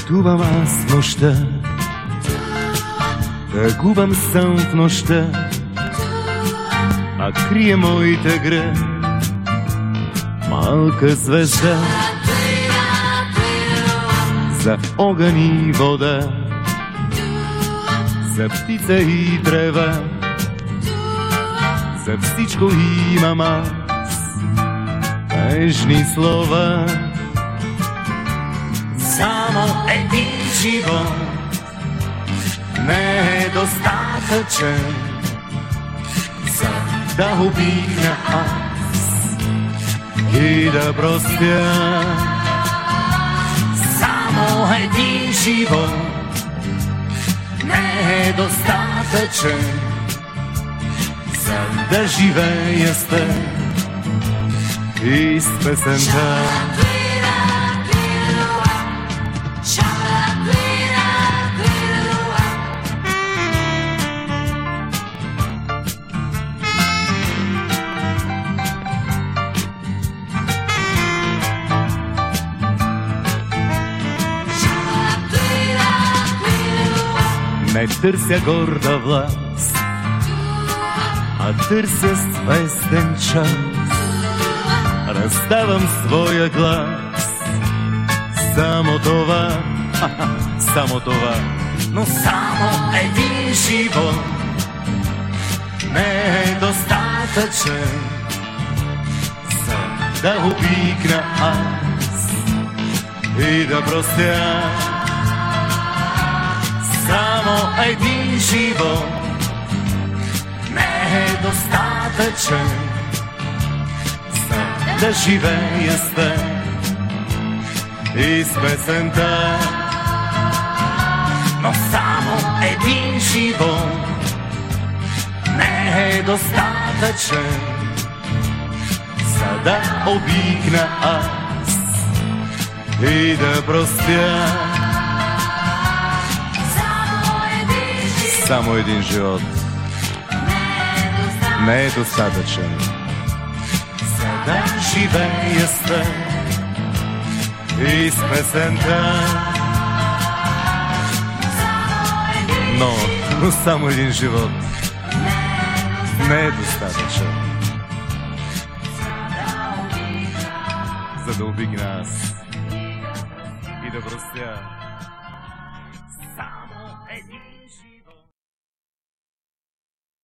Пътувам аз в нощта, да губам сън в нощта, а крие моите гръб малка звезда. За огън и вода, за птица и трева, за всичко имам аз нежни слова. Само един живот не е достатъчен, за да обикна аз и да простя. Само един живот не е достатъчен, за да живея с теб и с песента. Не търся горда власт, а търся свестен час. Раздавам своя глас, само това, само това. Но само един живот не е достатъчен, за да обикна аз и да простя. Само един живот не е достатъчен, за да живея с теб и с песента. Но само един живот не е достатъчен, за да обикна аз и да простя. Само един живот не е достатъчен, за да живея с теб и с песента. Но само един живот не е достатъчен, за да обикна аз и да простя.